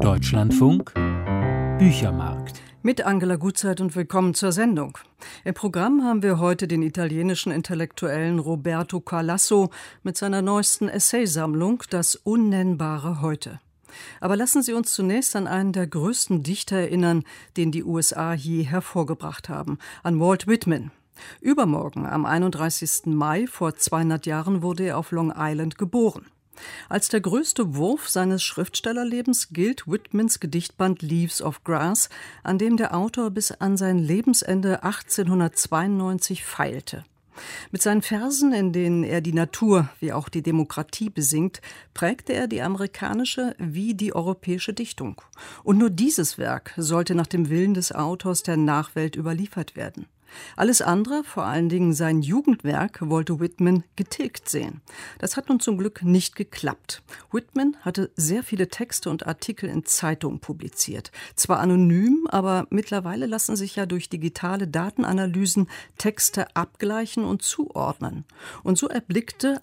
Deutschlandfunk Büchermarkt. Mit Angela Gutzeit und willkommen zur Sendung. Im Programm haben wir heute den italienischen Intellektuellen Roberto Calasso mit seiner neuesten Essaysammlung »Das Unnennbare Heute«. Aber lassen Sie uns zunächst an einen der größten Dichter erinnern, den die USA je hervorgebracht haben, an Walt Whitman. Übermorgen, am 31. Mai vor 200 Jahren, wurde er auf Long Island geboren. Als der größte Wurf seines Schriftstellerlebens gilt Whitmans Gedichtband Leaves of Grass, an dem der Autor bis an sein Lebensende 1892 feilte. Mit seinen Versen, in denen er die Natur wie auch die Demokratie besingt, prägte er die amerikanische wie die europäische Dichtung. Und nur dieses Werk sollte nach dem Willen des Autors der Nachwelt überliefert werden. Alles andere, vor allen Dingen sein Jugendwerk, wollte Whitman getilgt sehen. Das hat nun zum Glück nicht geklappt. Whitman hatte sehr viele Texte und Artikel in Zeitungen publiziert. Zwar anonym, aber mittlerweile lassen sich ja durch digitale Datenanalysen Texte abgleichen und zuordnen. Und so erblickte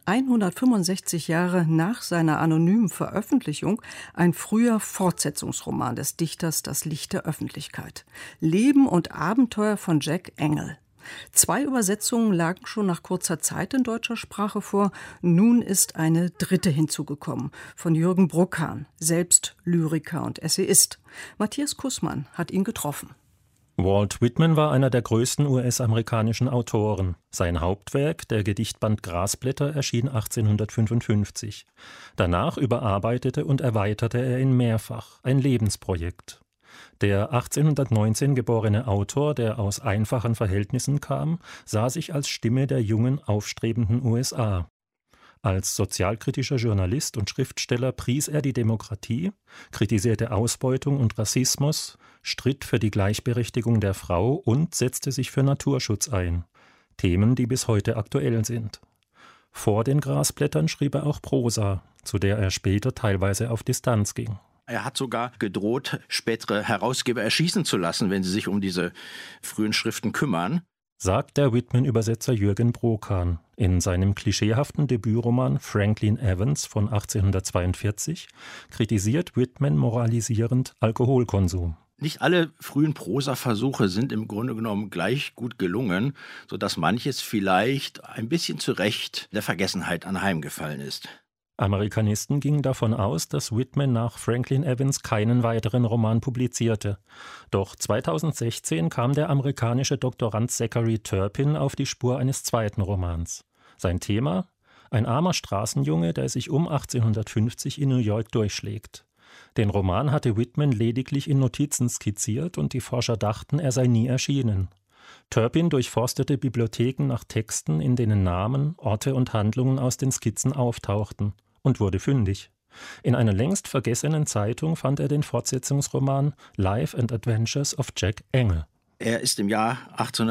165 Jahre nach seiner anonymen Veröffentlichung ein früher Fortsetzungsroman des Dichters das Licht der Öffentlichkeit. Leben und Abenteuer von Jack Engel. 2 Übersetzungen lagen schon nach kurzer Zeit in deutscher Sprache vor. Nun ist eine dritte hinzugekommen, von Jürgen Bruckhahn, selbst Lyriker und Essayist. Matthias Kussmann hat ihn getroffen. Walt Whitman war einer der größten US-amerikanischen Autoren. Sein Hauptwerk, der Gedichtband Grasblätter, erschien 1855. Danach überarbeitete und erweiterte er ihn mehrfach, ein Lebensprojekt. Der 1819 geborene Autor, der aus einfachen Verhältnissen kam, sah sich als Stimme der jungen, aufstrebenden USA. Als sozialkritischer Journalist und Schriftsteller pries er die Demokratie, kritisierte Ausbeutung und Rassismus, stritt für die Gleichberechtigung der Frau und setzte sich für Naturschutz ein. Themen, die bis heute aktuell sind. Vor den Grasblättern schrieb er auch Prosa, zu der er später teilweise auf Distanz ging. Er hat sogar gedroht, spätere Herausgeber erschießen zu lassen, wenn sie sich um diese frühen Schriften kümmern. Sagt der Whitman-Übersetzer Jürgen Bruckhahn. In seinem klischeehaften Debütroman Franklin Evans von 1842 kritisiert Whitman moralisierend Alkoholkonsum. Nicht alle frühen Prosaversuche sind im Grunde genommen gleich gut gelungen, sodass manches vielleicht ein bisschen zu Recht der Vergessenheit anheimgefallen ist. Amerikanisten gingen davon aus, dass Whitman nach Franklin Evans keinen weiteren Roman publizierte. Doch 2016 kam der amerikanische Doktorand Zachary Turpin auf die Spur eines zweiten Romans. Sein Thema? Ein armer Straßenjunge, der sich um 1850 in New York durchschlägt. Den Roman hatte Whitman lediglich in Notizen skizziert und die Forscher dachten, er sei nie erschienen. Turpin durchforstete Bibliotheken nach Texten, in denen Namen, Orte und Handlungen aus den Skizzen auftauchten. Und wurde fündig. In einer längst vergessenen Zeitung fand er den Fortsetzungsroman Life and Adventures of Jack Engel. Er ist im Jahr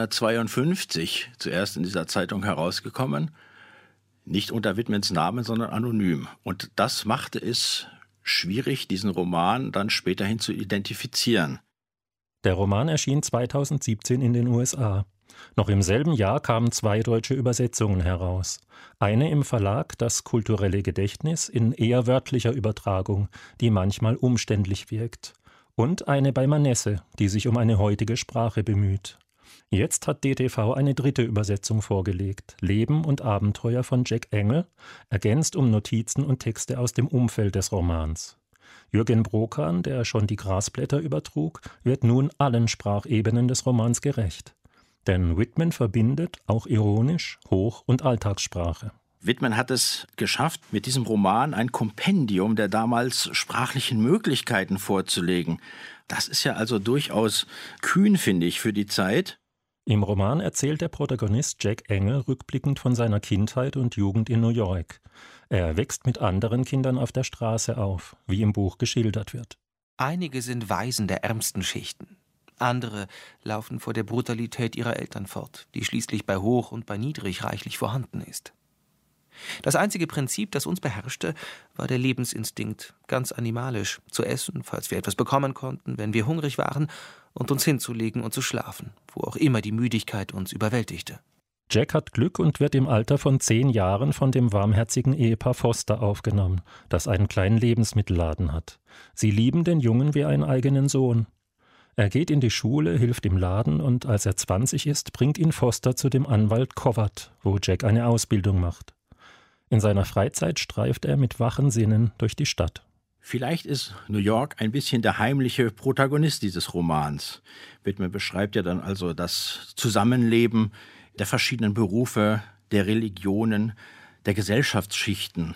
1852 zuerst in dieser Zeitung herausgekommen, nicht unter Whitmans Namen, sondern anonym. Und das machte es schwierig, diesen Roman dann späterhin zu identifizieren. Der Roman erschien 2017 in den USA. Noch im selben Jahr kamen 2 deutsche Übersetzungen heraus. Eine im Verlag Das kulturelle Gedächtnis in eher wörtlicher Übertragung, die manchmal umständlich wirkt. Und eine bei Manesse, die sich um eine heutige Sprache bemüht. Jetzt hat DTV eine dritte Übersetzung vorgelegt, Leben und Abenteuer von Jack Engel, ergänzt um Notizen und Texte aus dem Umfeld des Romans. Jürgen Bruckhahn, der schon die Grasblätter übertrug, wird nun allen Sprachebenen des Romans gerecht. Denn Whitman verbindet, auch ironisch, Hoch- und Alltagssprache. Whitman hat es geschafft, mit diesem Roman ein Kompendium der damals sprachlichen Möglichkeiten vorzulegen. Das ist ja also durchaus kühn, finde ich, für die Zeit. Im Roman erzählt der Protagonist Jack Engel rückblickend von seiner Kindheit und Jugend in New York. Er wächst mit anderen Kindern auf der Straße auf, wie im Buch geschildert wird. Einige sind Waisen der ärmsten Schichten. Andere laufen vor der Brutalität ihrer Eltern fort, die schließlich bei Hoch und bei Niedrig reichlich vorhanden ist. Das einzige Prinzip, das uns beherrschte, war der Lebensinstinkt, ganz animalisch, zu essen, falls wir etwas bekommen konnten, wenn wir hungrig waren, und uns hinzulegen und zu schlafen, wo auch immer die Müdigkeit uns überwältigte. Jack hat Glück und wird im Alter von 10 Jahren von dem warmherzigen Ehepaar Foster aufgenommen, das einen kleinen Lebensmittelladen hat. Sie lieben den Jungen wie einen eigenen Sohn. Er geht in die Schule, hilft im Laden und als er 20 ist, bringt ihn Foster zu dem Anwalt Covert, wo Jack eine Ausbildung macht. In seiner Freizeit streift er mit wachen Sinnen durch die Stadt. Vielleicht ist New York ein bisschen der heimliche Protagonist dieses Romans. Whitman beschreibt ja dann also das Zusammenleben der verschiedenen Berufe, der Religionen, der Gesellschaftsschichten.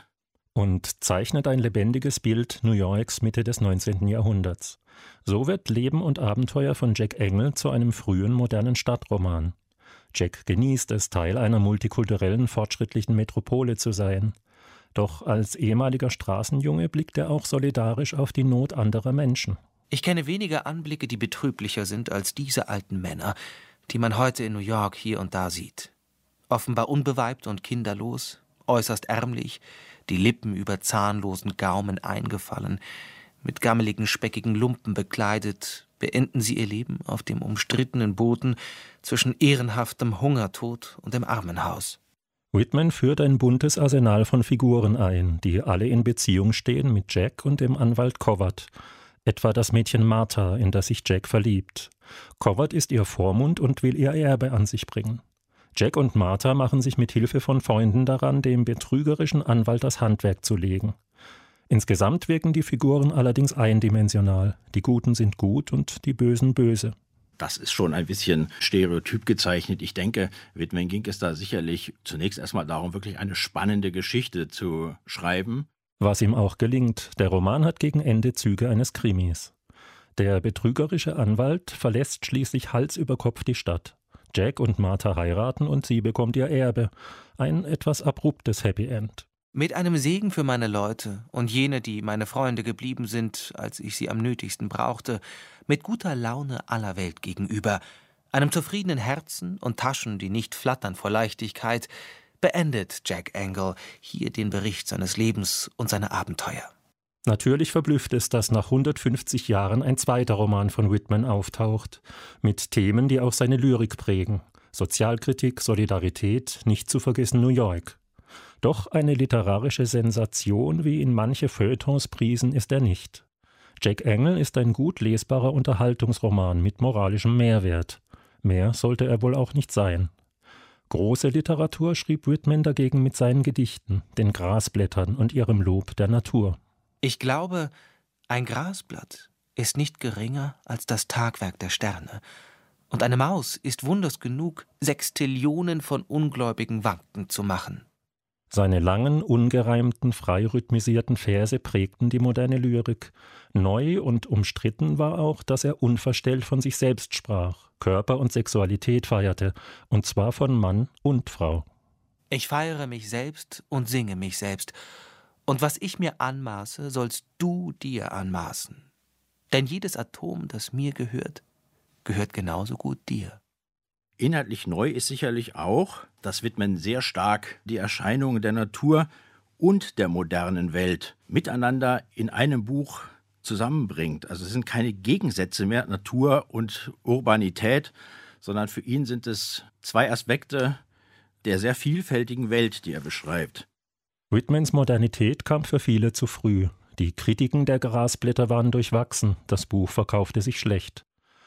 Und zeichnet ein lebendiges Bild New Yorks Mitte des 19. Jahrhunderts. So wird Leben und Abenteuer von Jack Engel zu einem frühen modernen Stadtroman. Jack genießt es, Teil einer multikulturellen, fortschrittlichen Metropole zu sein. Doch als ehemaliger Straßenjunge blickt er auch solidarisch auf die Not anderer Menschen. Ich kenne wenige Anblicke, die betrüblicher sind als diese alten Männer, die man heute in New York hier und da sieht. Offenbar unbeweibt und kinderlos, äußerst ärmlich, die Lippen über zahnlosen Gaumen eingefallen, mit gammeligen, speckigen Lumpen bekleidet, beenden sie ihr Leben auf dem umstrittenen Boden zwischen ehrenhaftem Hungertod und dem Armenhaus. Whitman führt ein buntes Arsenal von Figuren ein, die alle in Beziehung stehen mit Jack und dem Anwalt Covert. Etwa das Mädchen Martha, in das sich Jack verliebt. Covert ist ihr Vormund und will ihr Erbe an sich bringen. Jack und Martha machen sich mit Hilfe von Freunden daran, dem betrügerischen Anwalt das Handwerk zu legen. Insgesamt wirken die Figuren allerdings eindimensional. Die Guten sind gut und die Bösen böse. Das ist schon ein bisschen stereotyp gezeichnet. Ich denke, Whitman ging es da sicherlich zunächst erstmal darum, wirklich eine spannende Geschichte zu schreiben. Was ihm auch gelingt. Der Roman hat gegen Ende Züge eines Krimis. Der betrügerische Anwalt verlässt schließlich Hals über Kopf die Stadt. Jack und Martha heiraten und sie bekommt ihr Erbe. Ein etwas abruptes Happy End. Mit einem Segen für meine Leute und jene, die meine Freunde geblieben sind, als ich sie am nötigsten brauchte, mit guter Laune aller Welt gegenüber, einem zufriedenen Herzen und Taschen, die nicht flattern vor Leichtigkeit, beendet Jack Engel hier den Bericht seines Lebens und seiner Abenteuer. Natürlich verblüfft es, dass nach 150 Jahren ein zweiter Roman von Whitman auftaucht, mit Themen, die auch seine Lyrik prägen. Sozialkritik, Solidarität, nicht zu vergessen New York. Doch eine literarische Sensation, wie ihn manche Feuilletons priesen, ist er nicht. Jack Engel ist ein gut lesbarer Unterhaltungsroman mit moralischem Mehrwert. Mehr sollte er wohl auch nicht sein. Große Literatur schrieb Whitman dagegen mit seinen Gedichten, den Grasblättern und ihrem Lob der Natur. Ich glaube, ein Grasblatt ist nicht geringer als das Tagwerk der Sterne. Und eine Maus ist wunders genug, 6 Trillionen von ungläubigen Wanken zu machen. Seine langen, ungereimten, frei rhythmisierten Verse prägten die moderne Lyrik. Neu und umstritten war auch, dass er unverstellt von sich selbst sprach, Körper und Sexualität feierte, und zwar von Mann und Frau. Ich feiere mich selbst und singe mich selbst, und was ich mir anmaße, sollst du dir anmaßen. Denn jedes Atom, das mir gehört, gehört genauso gut dir. Inhaltlich neu ist sicherlich auch, dass Whitman sehr stark die Erscheinungen der Natur und der modernen Welt miteinander in einem Buch zusammenbringt. Also es sind keine Gegensätze mehr, Natur und Urbanität, sondern für ihn sind es 2 Aspekte der sehr vielfältigen Welt, die er beschreibt. Whitmans Modernität kam für viele zu früh. Die Kritiken der Grasblätter waren durchwachsen, das Buch verkaufte sich schlecht.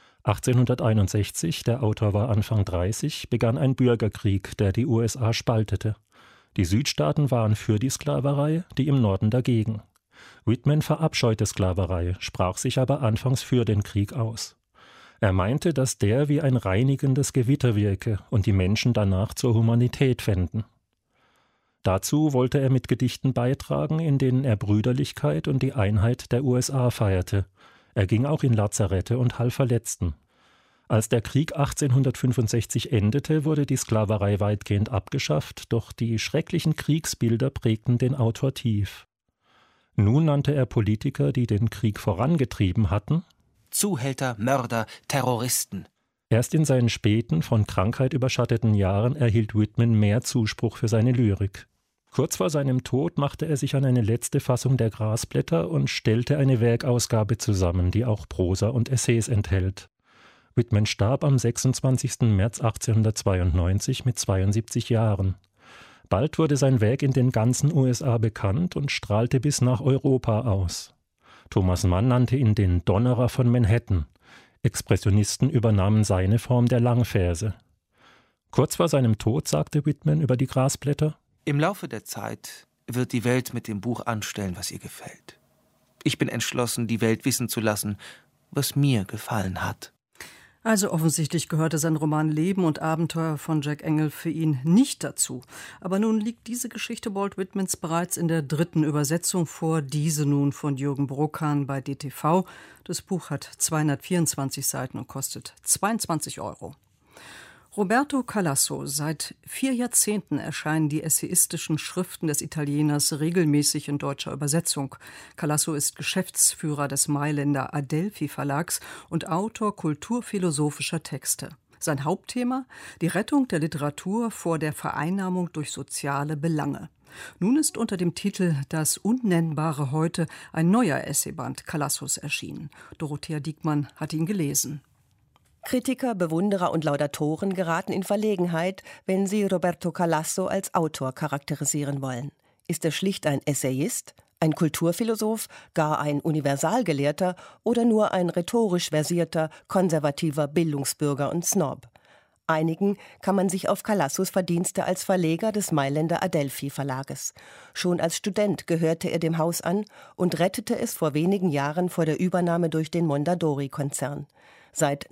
1861, der Autor war Anfang 30, begann ein Bürgerkrieg, der die USA spaltete. Die Südstaaten waren für die Sklaverei, die im Norden dagegen. Whitman verabscheute Sklaverei, sprach sich aber anfangs für den Krieg aus. Er meinte, dass der wie ein reinigendes Gewitter wirke und die Menschen danach zur Humanität fänden. Dazu wollte er mit Gedichten beitragen, in denen er Brüderlichkeit und die Einheit der USA feierte. Er ging auch in Lazarette und half Verletzten. Als der Krieg 1865 endete, wurde die Sklaverei weitgehend abgeschafft, doch die schrecklichen Kriegsbilder prägten den Autor tief. Nun nannte er Politiker, die den Krieg vorangetrieben hatten, Zuhälter, Mörder, Terroristen. Erst in seinen späten, von Krankheit überschatteten Jahren erhielt Whitman mehr Zuspruch für seine Lyrik. Kurz vor seinem Tod machte er sich an eine letzte Fassung der Grasblätter und stellte eine Werkausgabe zusammen, die auch Prosa und Essays enthält. Whitman starb am 26. März 1892 mit 72 Jahren. Bald wurde sein Werk in den ganzen USA bekannt und strahlte bis nach Europa aus. Thomas Mann nannte ihn den Donnerer von Manhattan. Expressionisten übernahmen seine Form der Langverse. Kurz vor seinem Tod sagte Whitman über die Grasblätter: Im Laufe der Zeit wird die Welt mit dem Buch anstellen, was ihr gefällt. Ich bin entschlossen, die Welt wissen zu lassen, was mir gefallen hat. Also offensichtlich gehörte sein Roman Leben und Abenteuer von Jack Engel für ihn nicht dazu. Aber nun liegt diese Geschichte Walt Whitmans bereits in der 3. Übersetzung vor, diese nun von Jürgen Brokan bei DTV. Das Buch hat 224 Seiten und kostet 22 €. Roberto Calasso. Seit 4 Jahrzehnten erscheinen die essayistischen Schriften des Italieners regelmäßig in deutscher Übersetzung. Calasso ist Geschäftsführer des Mailänder Adelphi Verlags und Autor kulturphilosophischer Texte. Sein Hauptthema: die Rettung der Literatur vor der Vereinnahmung durch soziale Belange. Nun ist unter dem Titel »Das Unnennbare Heute« ein neuer Essayband Calassos erschienen. Dorothea Diekmann hat ihn gelesen. Kritiker, Bewunderer und Laudatoren geraten in Verlegenheit, wenn sie Roberto Calasso als Autor charakterisieren wollen. Ist er schlicht ein Essayist, ein Kulturphilosoph, gar ein Universalgelehrter oder nur ein rhetorisch versierter, konservativer Bildungsbürger und Snob? Einigen kann man sich auf Calassos Verdienste als Verleger des Mailänder Adelphi Verlages. Schon als Student gehörte er dem Haus an und rettete es vor wenigen Jahren vor der Übernahme durch den Mondadori-Konzern. Seit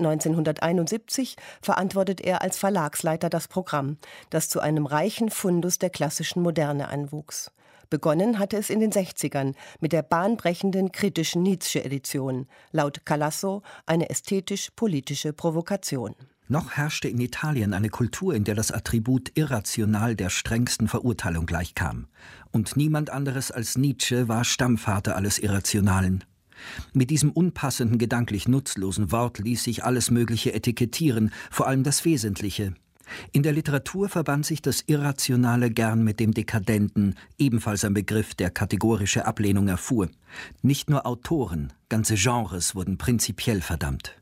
1971 verantwortet er als Verlagsleiter das Programm, das zu einem reichen Fundus der klassischen Moderne anwuchs. Begonnen hatte es in den 60ern mit der bahnbrechenden kritischen Nietzsche-Edition, laut Calasso eine ästhetisch-politische Provokation. Noch herrschte in Italien eine Kultur, in der das Attribut irrational der strengsten Verurteilung gleichkam. Und niemand anderes als Nietzsche war Stammvater alles Irrationalen. Mit diesem unpassenden, gedanklich nutzlosen Wort ließ sich alles Mögliche etikettieren, vor allem das Wesentliche. In der Literatur verband sich das Irrationale gern mit dem Dekadenten, ebenfalls ein Begriff, der kategorische Ablehnung erfuhr. Nicht nur Autoren, ganze Genres wurden prinzipiell verdammt.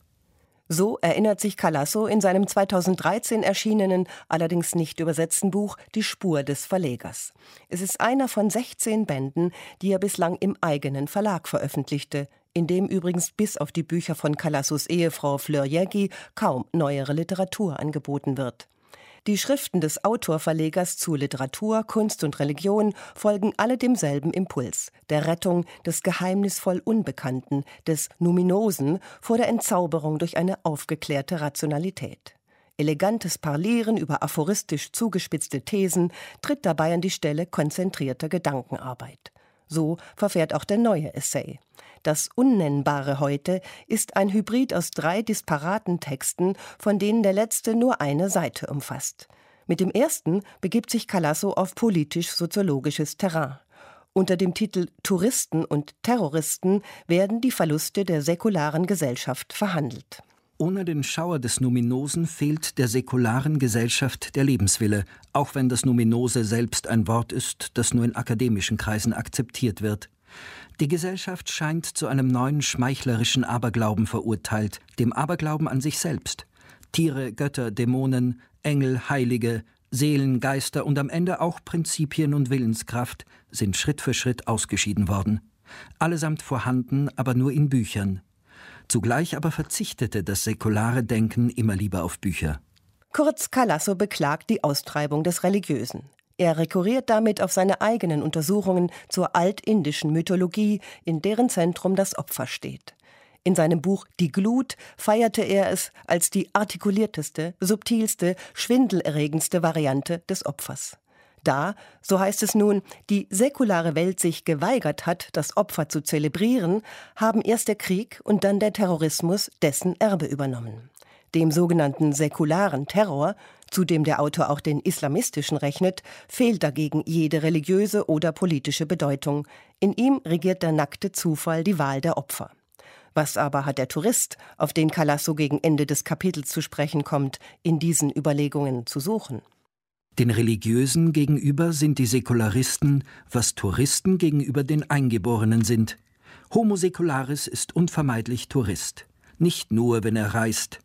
So erinnert sich Calasso in seinem 2013 erschienenen, allerdings nicht übersetzten Buch »Die Spur des Verlegers«. Es ist einer von 16 Bänden, die er bislang im eigenen Verlag veröffentlichte, in dem übrigens bis auf die Bücher von Calassos Ehefrau Fleur Jägi kaum neuere Literatur angeboten wird. Die Schriften des Autorverlegers zu Literatur, Kunst und Religion folgen alle demselben Impuls, der Rettung des geheimnisvoll Unbekannten, des Numinosen vor der Entzauberung durch eine aufgeklärte Rationalität. Elegantes Parlieren über aphoristisch zugespitzte Thesen tritt dabei an die Stelle konzentrierter Gedankenarbeit. So verfährt auch der neue Essay. Das Unnennbare Heute ist ein Hybrid aus 3 disparaten Texten, von denen der letzte nur eine Seite umfasst. Mit dem ersten begibt sich Calasso auf politisch-soziologisches Terrain. Unter dem Titel »Touristen und Terroristen« werden die Verluste der säkularen Gesellschaft verhandelt. Ohne den Schauer des Numinosen fehlt der säkularen Gesellschaft der Lebenswille, auch wenn das Numinose selbst ein Wort ist, das nur in akademischen Kreisen akzeptiert wird. Die Gesellschaft scheint zu einem neuen schmeichlerischen Aberglauben verurteilt, dem Aberglauben an sich selbst. Tiere, Götter, Dämonen, Engel, Heilige, Seelen, Geister und am Ende auch Prinzipien und Willenskraft sind Schritt für Schritt ausgeschieden worden. Allesamt vorhanden, aber nur in Büchern. Zugleich aber verzichtete das säkulare Denken immer lieber auf Bücher. Kurz, Calasso beklagt die Austreibung des Religiösen. Er rekurriert damit auf seine eigenen Untersuchungen zur altindischen Mythologie, in deren Zentrum das Opfer steht. In seinem Buch »Die Glut« feierte er es als die artikulierteste, subtilste, schwindelerregendste Variante des Opfers. Da, so heißt es nun, die säkulare Welt sich geweigert hat, das Opfer zu zelebrieren, haben erst der Krieg und dann der Terrorismus dessen Erbe übernommen. Dem sogenannten säkularen Terror, zu dem der Autor auch den islamistischen rechnet, fehlt dagegen jede religiöse oder politische Bedeutung. In ihm regiert der nackte Zufall die Wahl der Opfer. Was aber hat der Tourist, auf den Calasso gegen Ende des Kapitels zu sprechen kommt, in diesen Überlegungen zu suchen? Den Religiösen gegenüber sind die Säkularisten, was Touristen gegenüber den Eingeborenen sind. Homo säkularis ist unvermeidlich Tourist. Nicht nur, wenn er reist.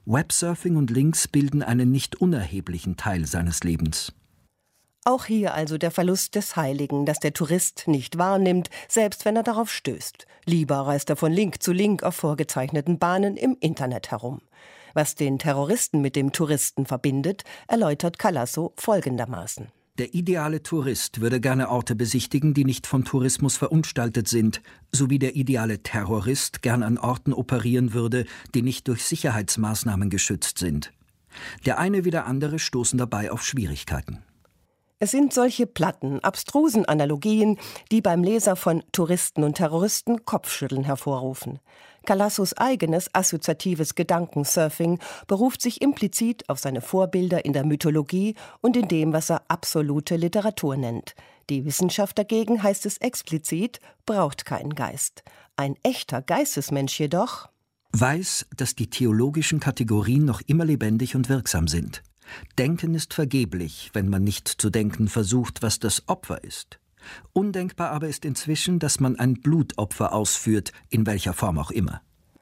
Websurfing und Links bilden einen nicht unerheblichen Teil seines Lebens. Auch hier also der Verlust des Heiligen, das der Tourist nicht wahrnimmt, selbst wenn er darauf stößt. Lieber reist er von Link zu Link auf vorgezeichneten Bahnen im Internet herum. Was den Terroristen mit dem Touristen verbindet, erläutert Calasso folgendermaßen. Der ideale Tourist würde gerne Orte besichtigen, die nicht vom Tourismus verunstaltet sind, sowie der ideale Terrorist gern an Orten operieren würde, die nicht durch Sicherheitsmaßnahmen geschützt sind. Der eine wie der andere stoßen dabei auf Schwierigkeiten. Es sind solche platten, abstrusen Analogien, die beim Leser von Touristen und Terroristen Kopfschütteln hervorrufen. Calassos eigenes assoziatives Gedankensurfing beruft sich implizit auf seine Vorbilder in der Mythologie und in dem, was er absolute Literatur nennt. Die Wissenschaft dagegen, heißt es explizit, braucht keinen Geist. Ein echter Geistesmensch jedoch weiß, dass die theologischen Kategorien noch immer lebendig und wirksam sind. Denken ist vergeblich, wenn man nicht zu denken versucht, was das Opfer ist. Undenkbar aber ist inzwischen, dass man ein Blutopfer ausführt, in welcher Form auch immer.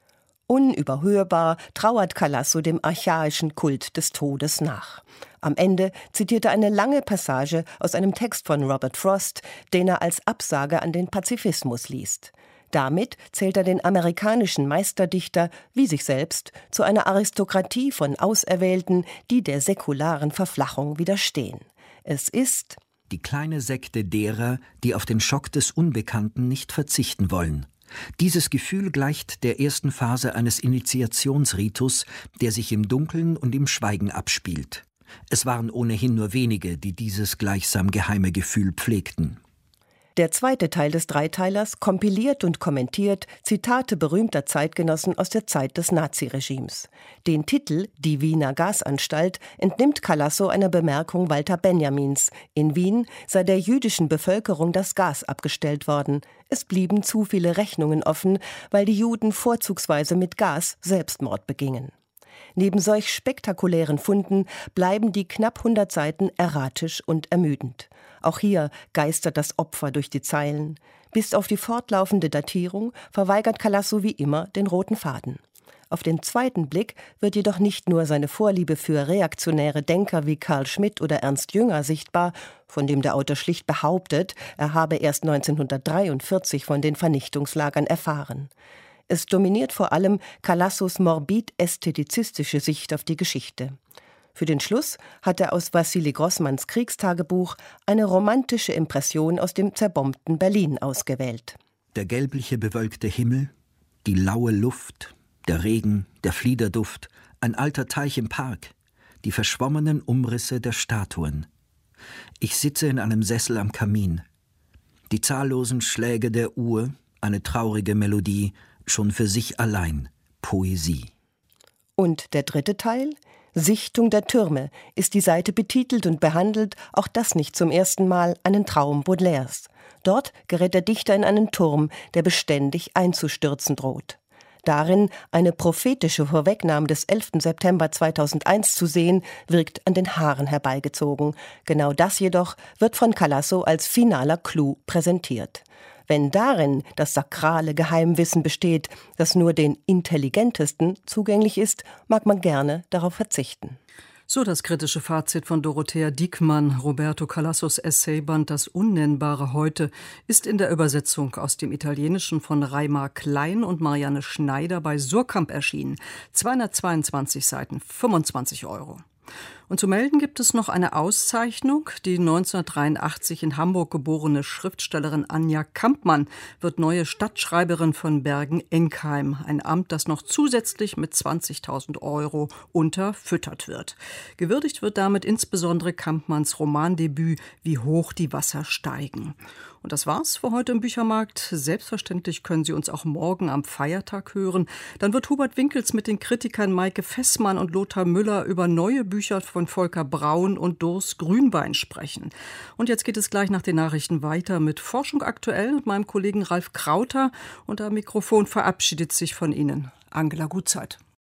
Unüberhörbar trauert Calasso dem archaischen Kult des Todes nach. Am Ende zitiert er eine lange Passage aus einem Text von Robert Frost, den er als Absage an den Pazifismus liest. Damit zählt er den amerikanischen Meisterdichter, wie sich selbst, zu einer Aristokratie von Auserwählten, die der säkularen Verflachung widerstehen. Es ist die kleine Sekte derer, die auf den Schock des Unbekannten nicht verzichten wollen. Dieses Gefühl gleicht der ersten Phase eines Initiationsritus, der sich im Dunkeln und im Schweigen abspielt. Es waren ohnehin nur wenige, die dieses gleichsam geheime Gefühl pflegten. Der zweite Teil des Dreiteilers kompiliert und kommentiert Zitate berühmter Zeitgenossen aus der Zeit des Naziregimes. Den Titel »Die Wiener Gasanstalt« entnimmt Calasso einer Bemerkung Walter Benjamins. In Wien sei der jüdischen Bevölkerung das Gas abgestellt worden. Es blieben zu viele Rechnungen offen, weil die Juden vorzugsweise mit Gas Selbstmord begingen. Neben solch spektakulären Funden bleiben die knapp 100 Seiten erratisch und ermüdend. Auch hier geistert das Opfer durch die Zeilen. Bis auf die fortlaufende Datierung verweigert Calasso wie immer den roten Faden. Auf den zweiten Blick wird jedoch nicht nur seine Vorliebe für reaktionäre Denker wie Carl Schmitt oder Ernst Jünger sichtbar, von dem der Autor schlicht behauptet, er habe erst 1943 von den Vernichtungslagern erfahren. Es dominiert vor allem Calassos morbid-ästhetizistische Sicht auf die Geschichte. Für den Schluss hat er aus Wassili Grossmanns Kriegstagebuch eine romantische Impression aus dem zerbombten Berlin ausgewählt. Der gelbliche bewölkte Himmel, die laue Luft, der Regen, der Fliederduft, ein alter Teich im Park, die verschwommenen Umrisse der Statuen. Ich sitze in einem Sessel am Kamin. Die zahllosen Schläge der Uhr, eine traurige Melodie, schon für sich allein Poesie. Und der dritte Teil? Sichtung der Türme ist die Seite betitelt und behandelt, auch das nicht zum ersten Mal, einen Traum Baudelaires. Dort gerät der Dichter in einen Turm, der beständig einzustürzen droht. Darin eine prophetische Vorwegnahme des 11. September 2001 zu sehen, wirkt an den Haaren herbeigezogen. Genau das jedoch wird von Calasso als finaler Clou präsentiert. Wenn darin das sakrale Geheimwissen besteht, das nur den Intelligentesten zugänglich ist, mag man gerne darauf verzichten. So das kritische Fazit von Dorothea Diekmann. Roberto Calassos Essayband »Das Unnennbare heute« ist in der Übersetzung aus dem Italienischen von Reimar Klein und Marianne Schneider bei Surkamp erschienen. 222 Seiten, 25 €. Und zu melden gibt es noch eine Auszeichnung. Die 1983 in Hamburg geborene Schriftstellerin Anja Kampmann wird neue Stadtschreiberin von Bergen-Enkheim. Ein Amt, das noch zusätzlich mit 20.000 € unterfüttert wird. Gewürdigt wird damit insbesondere Kampmanns Romandebüt »Wie hoch die Wasser steigen«. Und das war's für heute im Büchermarkt. Selbstverständlich können Sie uns auch morgen am Feiertag hören. Dann wird Hubert Winkels mit den Kritikern Maike Fessmann und Lothar Müller über neue Bücher von Volker Braun und Durs Grünbein sprechen. Und jetzt geht es gleich nach den Nachrichten weiter mit Forschung aktuell mit meinem Kollegen Ralf Krauter. Und am Mikrofon verabschiedet sich von Ihnen Angela Gutzeit.